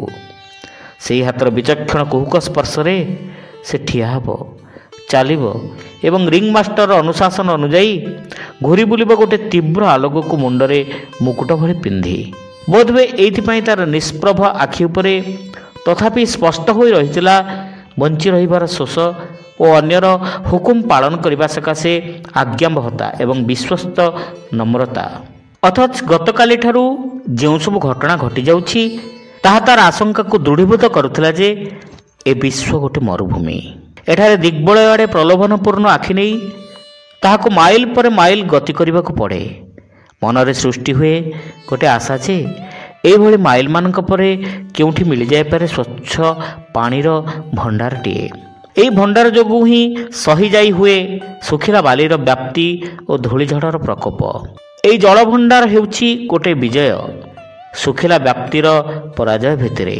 ସେହି ହାତର ବିଚକ୍ଷଣ କୁହୁକ ସ୍ପର୍ଶରେ ସେ ଠିଆ ହେବ, ଚାଲିବ ଏବଂ ରିଙ୍ଗ ମାଷ୍ଟର ଅନୁଶାସନ ଅନୁଯାୟୀ ଘୁରି ବୁଲିବ ଗୋଟିଏ ତୀବ୍ର ଆଲୋକକୁ ମୁଣ୍ଡରେ ମୁକୁଟ ଭଳି ପିନ୍ଧି। ବୋଧହୁଏ ଏଇଥିପାଇଁ ତାର ନିଷ୍ପ୍ରଭ ଆଖି ଉପରେ ତଥାପି ସ୍ପଷ୍ଟ ହୋଇ ରହିଥିଲା ବଞ୍ଚି ରହିବାର ଶୋଷ ଓ ଅନ୍ୟର ହୁକୁମ ପାଳନ କରିବା ସକାଶେ ଆଜ୍ଞାବହତା ଏବଂ ବିଶ୍ୱସ୍ତ ନମ୍ରତା। ଅଥଚ ଗତକାଲିଠାରୁ ଯେଉଁ ସବୁ ଘଟଣା ଘଟିଯାଉଛି ତାହା ତାର ଆଶଙ୍କାକୁ ଦୃଢ଼ୀଭୂତ କରୁଥିଲା ଯେ ଏ ବିଶ୍ୱ ଗୋଟିଏ ମରୁଭୂମି। ଏଠାରେ ଦିଗ୍ବଳୟ ଆଡ଼େ ପ୍ରଲୋଭନପୂର୍ଣ୍ଣ ଆଖି ନେଇ ତାହାକୁ ମାଇଲ ପରେ ମାଇଲ ଗତି କରିବାକୁ ପଡ଼େ। ମନରେ ସୃଷ୍ଟି ହୁଏ ଗୋଟିଏ ଆଶା ଯେ ଏଇଭଳି ମାଇଲମାନଙ୍କ ପରେ କେଉଁଠି ମିଳିଯାଇପାରେ ସ୍ୱଚ୍ଛ ପାଣିର ଭଣ୍ଡାରଟିଏ। ଏହି ଭଣ୍ଡାର ଯୋଗୁଁ ହିଁ ସହିଯାଇ ହୁଏ ଶୁଖିଲା ବାଲିର ବ୍ୟାପ୍ତି ଓ ଧୂଳିଝଡ଼ର ପ୍ରକୋପ। ଏହି ଜଳଭଣ୍ଡାର ହେଉଛି ଗୋଟିଏ ବିଜୟ। ଶୁଖିଲା ବ୍ୟାପ୍ତିର ପରାଜୟ ଭିତରେ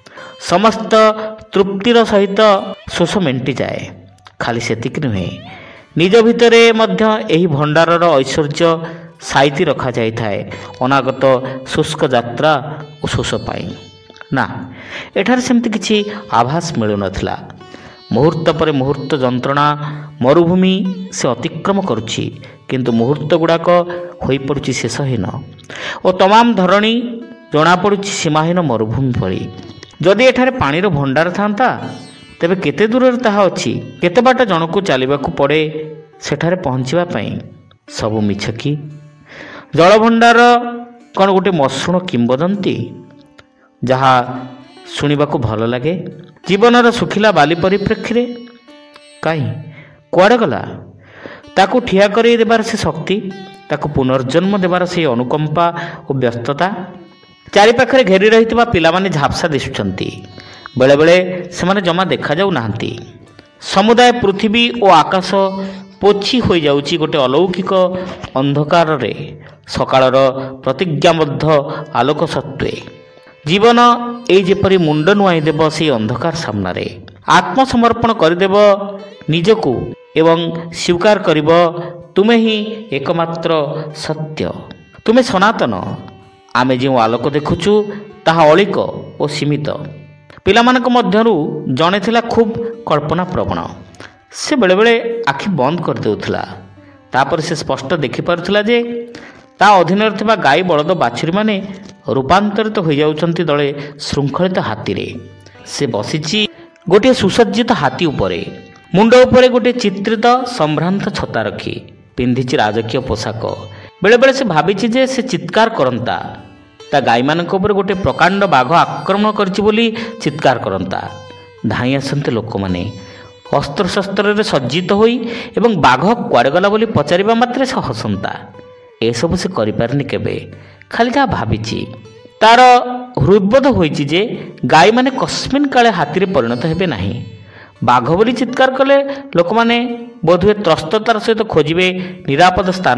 ସମସ୍ତ ତୃପ୍ତିର ସହିତ ଶୋଷ ମେଣ୍ଟିଯାଏ। ଖାଲି ସେତିକି ନୁହେଁ, ନିଜ ଭିତରେ ମଧ୍ୟ ଏହି ଭଣ୍ଡାରର ଐଶ୍ୱର୍ଯ୍ୟ ସାଇତି ରଖାଯାଇଥାଏ ଅନାଗତ ଶୁଷ୍କ ଯାତ୍ରା ଓ ଶୋଷ ପାଇଁ। ନା, ଏଠାରେ ସେମିତି କିଛି ଆଭାସ ମିଳୁନଥିଲା। ମୁହୂର୍ତ୍ତ ପରେ ମୁହୂର୍ତ୍ତ ଯନ୍ତ୍ରଣା ମରୁଭୂମି ସେ ଅତିକ୍ରମ କରୁଛି, କିନ୍ତୁ ମୁହୂର୍ତ୍ତ ଗୁଡ଼ାକ ହୋଇପଡ଼ୁଛି ଶେଷହୀନ ଓ ତମାମ ଧରଣୀ ଜଣାପଡ଼ୁଛି ସୀମାହୀନ ମରୁଭୂମି ଭଳି। ଯଦି ଏଠାରେ ପାଣିର ଭଣ୍ଡାର ଥାନ୍ତା ତେବେ କେତେ ଦୂରରେ ତାହା ଅଛି, କେତେ ବାଟ ଜଣକୁ ଚାଲିବାକୁ ପଡ଼େ ସେଠାରେ ପହଞ୍ଚିବା ପାଇଁ? ସବୁ ମିଛ କି? ଜଳଭଣ୍ଡାର କ'ଣ ଗୋଟିଏ ମସୃଣ କିମ୍ବଦନ୍ତୀ ଯାହା ଶୁଣିବାକୁ ଭଲ ଲାଗେ? ଜୀବନର ଶୁଖିଲା ବାଲି ପରିପ୍ରେକ୍ଷୀରେ କାହିଁ କୁଆଡ଼େ ଗଲା? ତାକୁ ଠିଆ କରାଇ ଦେବାର ସେ ଶକ୍ତି, ତାକୁ ପୁନର୍ଜନ୍ମ ଦେବାର ସେହି ଅନୁକମ୍ପା ଓ ବ୍ୟସ୍ତତା? ଚାରିପାଖରେ ଘେରି ରହିଥିବା ପିଲାମାନେ ଝାପ୍ସା ଦିଶୁଛନ୍ତି। ବେଳେବେଳେ ସେମାନେ ଜମା ଦେଖାଯାଉ ନାହାନ୍ତି। ସମୁଦାୟ ପୃଥିବୀ ଓ ଆକାଶ ପୋଛି ହୋଇଯାଉଛି ଗୋଟେ ଅଲୌକିକ ଅନ୍ଧକାରରେ ସକାଳର ପ୍ରତିଜ୍ଞାବଦ୍ଧ ଆଲୋକ ସତ୍ତ୍ୱେ। ଜୀବନ ଏଇ ଯେପରି ମୁଣ୍ଡ ନୁଆଇଁ ଦେବ ସେହି ଅନ୍ଧକାର ସାମ୍ନାରେ। ଆତ୍ମସମର୍ପଣ କରିଦେବ ନିଜକୁ ଏବଂ ସ୍ୱୀକାର କରିବ ତୁମେ ହିଁ ଏକମାତ୍ର ସତ୍ୟ, ତୁମେ ସନାତନ। ଆମେ ଯେଉଁ ଆଲୋକ ଦେଖୁଛୁ ତାହା ଅଳିକ ଓ ସୀମିତ। ପିଲାମାନଙ୍କ ମଧ୍ୟରୁ ଜଣେ ଥିଲା ଖୁବ୍ କଳ୍ପନାପ୍ରବଣ। ସେ ବେଳେବେଳେ ଆଖି ବନ୍ଦ କରିଦେଉଥିଲା। ତାପରେ ସେ ସ୍ପଷ୍ଟ ଦେଖିପାରୁଥିଲା ଯେ ତା ଅଧୀନରେ ଥିବା ଗାଈ ବଳଦ ବାଛୁରୀମାନେ ରୂପାନ୍ତରିତ ହୋଇଯାଉଛନ୍ତି ଦଳେ ଶୃଙ୍ଖଳିତ ହାତୀରେ। ସେ ବସିଛି ଗୋଟିଏ ସୁସଜ୍ଜିତ ହାତୀ ଉପରେ, ମୁଣ୍ଡ ଉପରେ ଗୋଟିଏ ଚିତ୍ରିତ ସମ୍ଭ୍ରାନ୍ତ ଛତା ରଖି, ପିନ୍ଧିଛି ରାଜକୀୟ ପୋଷାକ। ବେଳେବେଳେ ସେ ଭାବିଛି ଯେ ସେ ଚିତ୍କାର କରନ୍ତା, ତା ଗାଈମାନଙ୍କ ଉପରେ ଗୋଟିଏ ପ୍ରକାଣ୍ଡ ବାଘ ଆକ୍ରମଣ କରିଛି ବୋଲି ଚିତ୍କାର କରନ୍ତା। ଧାଇଁ ଆସନ୍ତି ଲୋକମାନେ ଅସ୍ତ୍ରଶସ୍ତ୍ରରେ ସଜ୍ଜିତ ହୋଇ ଏବଂ ବାଘ କୁଆଡ଼େ ଗଲା ବୋଲି ପଚାରିବା ମାତ୍ରେ ସେ ହସନ୍ତା। ଏସବୁ ସେ କରିପାରିନି କେବେ, ଖାଲି ଯାହା ଭାବିଛି। ତାର ହୃଦବୋଧ ହୋଇଛି ଯେ ଗାଈମାନେ କସ୍ମିନ୍ କାଳେ ହାତୀରେ ପରିଣତ ହେବେ ନାହିଁ। ବାଘ ବୋଲି ଚିତ୍କାର କଲେ ଲୋକମାନେ ବୋଧହୁଏ ତ୍ରସ୍ତତାର ସହିତ ଖୋଜିବେ ନିରାପଦ ସ୍ଥାନ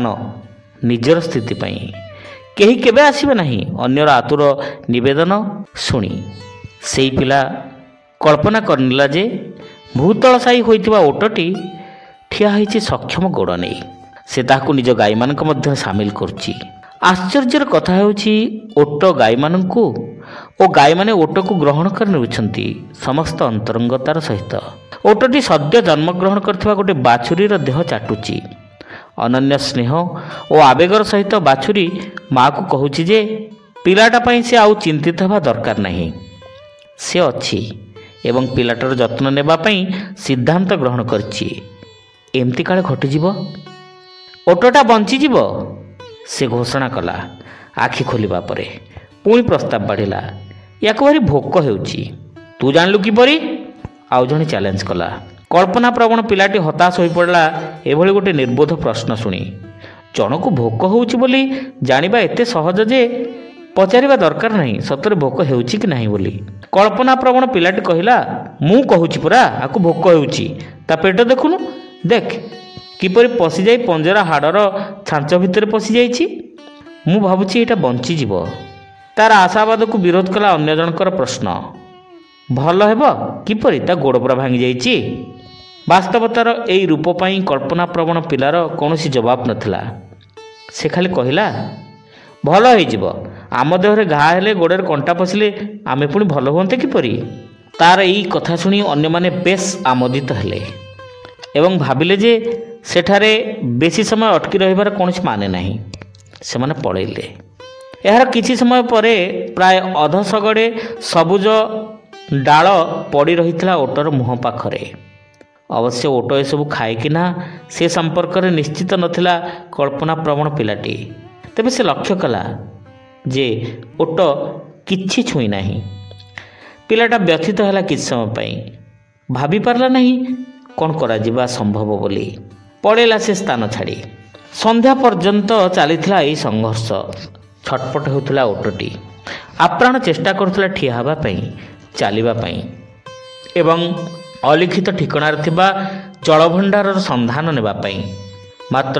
ନିଜର ସ୍ଥିତି ପାଇଁ। କେହି କେବେ ଆସିବେ ନାହିଁ ଅନ୍ୟର ଆତୁର ନିବେଦନ ଶୁଣି। ସେଇ ପିଲା କଳ୍ପନା କରିନେଲା ଯେ ଭୂତଳଶାୟୀ ହୋଇଥିବା ଓଟଟି ଠିଆ ହୋଇଛି ସକ୍ଷମ ଗୋଡ଼ ନେଇ। ସେ ତାହାକୁ ନିଜ ଗାଈମାନଙ୍କ ମଧ୍ୟରେ ସାମିଲ କରୁଛି। ଆଶ୍ଚର୍ଯ୍ୟର କଥା ହେଉଛି ଓଟ ଗାଈମାନଙ୍କୁ ଓ ଗାଈମାନେ ଓଟକୁ ଗ୍ରହଣ କରି ନେଉଛନ୍ତି ସମସ୍ତ ଅନ୍ତରଙ୍ଗତାର ସହିତ। ଓଟଟି ସଦ୍ୟ ଜନ୍ମଗ୍ରହଣ କରିଥିବା ଗୋଟିଏ ବାଛୁରୀର ଦେହ ଚାଟୁଛି। ଅନନ୍ୟ ସ୍ନେହ ଓ ଆବେଗର ସହିତ ବାଛୁରୀ ମାଆକୁ କହୁଛି ଯେ ପିଲାଟା ପାଇଁ ସେ ଆଉ ଚିନ୍ତିତ ହେବା ଦରକାର ନାହିଁ। ସେ ଅଛି ଏବଂ ପିଲାଟାର ଯତ୍ନ ନେବା ପାଇଁ ସିଦ୍ଧାନ୍ତ ଗ୍ରହଣ କରିଛି। ଏମିତି କାଳେ ଘଟିଯିବ, ଓଟଟା ବଞ୍ଚିଯିବ, ସେ ଘୋଷଣା କଲା। ଆଖି ଖୋଲିବା ପରେ ପୁଣି ପ୍ରସ୍ତାବ ବାଢ଼ିଲା, ୟାକୁ ଭାରି ଭୋକ ହେଉଛି, ତୁ ଜାଣିଲୁ କିପରି? ଆଉ ଜଣେ ଚ୍ୟାଲେଞ୍ଜ କଲା। କଳ୍ପନାପ୍ରବଣ ପିଲାଟି ହତାଶ ହୋଇପଡ଼ିଲା ଏଭଳି ଗୋଟେ ନିର୍ବୋଧ ପ୍ରଶ୍ନ ଶୁଣି। ଜଣକୁ ଭୋକ ହେଉଛି ବୋଲି ଜାଣିବା ଏତେ ସହଜ ଯେ ପଚାରିବା ଦରକାର ନାହିଁ ସତରେ ଭୋକ ହେଉଛି କି ନାହିଁ ବୋଲି। କଳ୍ପନାପ୍ରବଣ ପିଲାଟି କହିଲା, ମୁଁ କହୁଛି ପରା ଆକୁ ଭୋକ ହେଉଛି, ତା ପେଟ ଦେଖୁନୁ, ଦେଖ କିପରି ପଶିଯାଇ ପଞ୍ଜରା ହାଡ଼ର ଛାଞ୍ଚ ଭିତରେ ପଶିଯାଇଛି। ମୁଁ ଭାବୁଛି ଏଇଟା ବଞ୍ଚିଯିବ। ତାର ଆଶାବାଦକୁ ବିରୋଧ କଲା ଅନ୍ୟ ଜଣଙ୍କର ପ୍ରଶ୍ନ, ଭଲ ହେବ କିପରି? ତା ଗୋଡ଼ ପୁରା ଭାଙ୍ଗି ଯାଇଛି। ବାସ୍ତବତାର ଏହି ରୂପ ପାଇଁ କଳ୍ପନାପ୍ରବଣ ପିଲାର କୌଣସି ଜବାବ ନଥିଲା। ସେ ଖାଲି କହିଲା, ଭଲ ହେଇଯିବ, ଆମ ଦେହରେ ଘା ହେଲେ ଗୋଡ଼ରେ କଣ୍ଟା ପଶିଲେ ଆମେ ପୁଣି ଭଲ ହୁଅନ୍ତେ କିପରି? ତାର ଏଇ କଥା ଶୁଣି ଅନ୍ୟମାନେ ବେଶ୍ ଆମୋଦିତ ହେଲେ ଏବଂ ଭାବିଲେ ଯେ ସେଠାରେ ବେଶୀ ସମୟ ଅଟକି ରହିବାର କୌଣସି ମାନେ ନାହିଁ। ସେମାନେ ପଳେଇଲେ। ଏହାର କିଛି ସମୟ ପରେ ପ୍ରାୟ ଅଧଶଗଡ଼େ ସବୁଜ ଡାଳ ପଡ଼ି ରହିଥିଲା ଓଟର ମୁହଁ ପାଖରେ। ଅବଶ୍ୟ ଓଟ ଏସବୁ ଖାଏ କି ନା ସେ ସମ୍ପର୍କରେ ନିଶ୍ଚିତ ନଥିଲା କଳ୍ପନାପ୍ରବଣ ପିଲାଟି। ତେବେ ସେ ଲକ୍ଷ୍ୟ କଲା ଯେ ଓଟ କିଛି ଛୁଇଁ ନାହିଁ। ପିଲାଟା ବ୍ୟଥିତ ହେଲା କିଛି ସମୟ ପାଇଁ, ଭାବିପାରିଲା ନାହିଁ କ'ଣ କରାଯିବା ସମ୍ଭବ ବୋଲି। ପଳେଇଲା ସେ ସ୍ଥାନ ଛାଡ଼ି। ସନ୍ଧ୍ୟା ପର୍ଯ୍ୟନ୍ତ ଚାଲିଥିଲା ଏହି ସଂଘର୍ଷ। ଛଟପଟ ହେଉଥିଲା ଓଟଟି, ଆପ୍ରାଣ ଚେଷ୍ଟା କରୁଥିଲା ଠିଆ ହେବା ପାଇଁ, ଚାଲିବା ପାଇଁ ଏବଂ ଅଲିଖିତ ଠିକଣାରେ ଥିବା ଜଳଭଣ୍ଡାରର ସନ୍ଧାନ ନେବା ପାଇଁ। ମାତ୍ର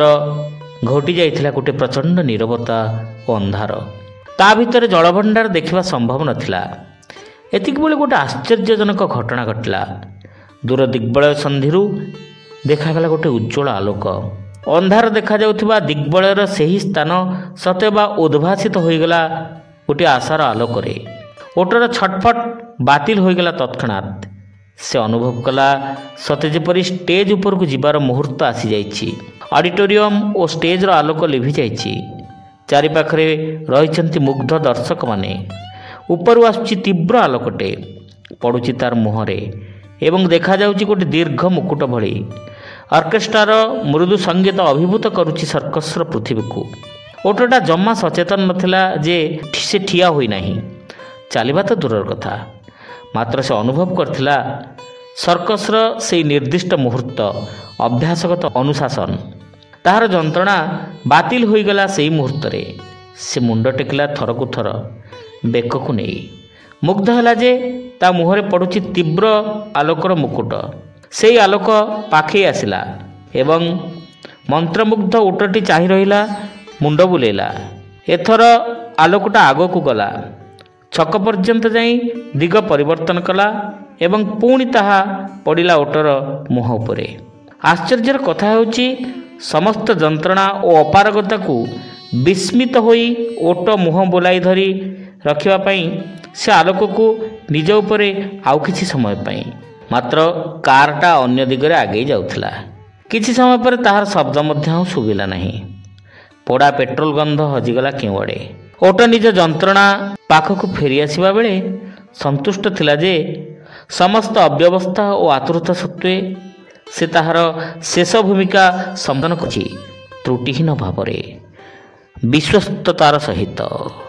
ଘଟି ଯାଇଥିଲା ଗୋଟିଏ ପ୍ରଚଣ୍ଡ ନୀରବତା ଓ ଅନ୍ଧାର। ତା ଭିତରେ ଜଳଭଣ୍ଡାର ଦେଖିବା ସମ୍ଭବ ନଥିଲା। ଏତିକିବେଳେ ଗୋଟିଏ ଆଶ୍ଚର୍ଯ୍ୟଜନକ ଘଟଣା ଘଟିଲା। ଦୂର ଦିଗ୍ବଳୟ ସନ୍ଧିରୁ ଦେଖାଗଲା ଗୋଟିଏ ଉଜ୍ଜ୍ୱଳ ଆଲୋକ। ଅନ୍ଧାର ଦେଖାଯାଉଥିବା ଦିଗ୍ବଳୟର ସେହି ସ୍ଥାନ ସତେବା ଉଦ୍ଭାସିତ ହୋଇଗଲା ଗୋଟିଏ ଆଶାର ଆଲୋକରେ। ଓଟର ଛଟଫଟ ବାତିଲ ହୋଇଗଲା ତତ୍କ୍ଷଣାତ୍। ସେ ଅନୁଭବ କଲା ସତେ ଯେପରି ଷ୍ଟେଜ୍ ଉପରକୁ ଯିବାର ମୁହୂର୍ତ୍ତ ଆସିଯାଇଛି। ଅଡିଟୋରିୟମ୍ ଓ ଷ୍ଟେଜ୍ର ଆଲୋକ ଲିଭିଯାଇଛି। ଚାରିପାଖରେ ରହିଛନ୍ତି ମୁଗ୍ଧ ଦର୍ଶକମାନେ। ଉପରୁ ଆସୁଛି ତୀବ୍ର ଆଲୋକଟେ, ପଡ଼ୁଛି ତାର ମୁହଁରେ ଏବଂ ଦେଖାଯାଉଛି ଗୋଟିଏ ଦୀର୍ଘ ମୁକୁଟ ଭଳି। ଅର୍କେଷ୍ଟ୍ରାର ମୃଦୁ ସଙ୍ଗୀତ ଅଭିଭୂତ କରୁଛି ସର୍କସର ପୃଥିବୀକୁ। ଓଟଟା ଜମା ସଚେତନ ନଥିଲା ଯେ ସେ ଠିଆ ହୋଇନାହିଁ, ଚାଲିବା ତ ଦୂରର କଥା। ମାତ୍ର ସେ ଅନୁଭବ କରିଥିଲା ସର୍କସର ସେହି ନିର୍ଦ୍ଦିଷ୍ଟ ମୁହୂର୍ତ୍ତ, ଅଭ୍ୟାସଗତ ଅନୁଶାସନ। ତାହାର ଯନ୍ତ୍ରଣା ବାତିଲ ହୋଇଗଲା ସେହି ମୁହୂର୍ତ୍ତରେ। ସେ ମୁଣ୍ଡ ଟେକିଲା ଥରକୁ ଥର। ବେକକୁ ନେଇ। ମୁଗ୍ଧ ହେଲା ଯେ ତା ମୁହଁରେ ପଡ଼ୁଛି ତୀବ୍ର ଆଲୋକର ମୁକୁଟ। ସେଇ ଆଲୋକ ପାଖେଇ ଆସିଲା ଏବଂ ମନ୍ତ୍ରମୁଗ୍ଧ ଓଟଟି ଚାହିଁ ରହିଲା, ମୁଣ୍ଡ ବୁଲେଇଲା। ଏଥର ଆଲୋକଟା ଆଗକୁ ଗଲା, ଛକ ପର୍ଯ୍ୟନ୍ତ ଯାଇ ଦିଗ ପରିବର୍ତ୍ତନ କଲା ଏବଂ ପୁଣି ତାହା ପଡ଼ିଲା ଓଟର ମୁହଁ ଉପରେ। ଆଶ୍ଚର୍ଯ୍ୟର କଥା ହେଉଛି, ସମସ୍ତ ଯନ୍ତ୍ରଣା ଓ ଅପାରଗତାକୁ ବିସ୍ମିତ ହୋଇ ଓଟ ମୁହଁ ବୁଲାଇ ଧରି ରଖିବା ପାଇଁ ସେ ଆଲୋକକୁ ନିଜ ଉପରେ ଆଉ କିଛି ସମୟ ପାଇଁ। ମାତ୍ର କାରଟା ଅନ୍ୟ ଦିଗରେ ଆଗେଇ ଯାଉଥିଲା। କିଛି ସମୟ ପରେ ତାହାର ଶବ୍ଦ ମଧ୍ୟ ଆଉ ଶୁଭିଲା ନାହିଁ। ପୋଡ଼ା ପେଟ୍ରୋଲ ଗନ୍ଧ ହଜିଗଲା କେଉଁଆଡ଼େ। ଓଟ ନିଜ ଯନ୍ତ୍ରଣା ପାଖକୁ ଫେରି ଆସିବା ବେଳେ ସନ୍ତୁଷ୍ଟ ଥିଲା ଯେ ସମସ୍ତ ଅବ୍ୟବସ୍ଥା ଓ ଆତୁରତା ସତ୍ତ୍ୱେ ସେ ତାହାର ଶେଷ ଭୂମିକା ସମ୍ପାଦନ କରିଛି ତ୍ରୁଟିହୀନ ଭାବରେ, ବିଶ୍ୱସ୍ତତାର ସହିତ।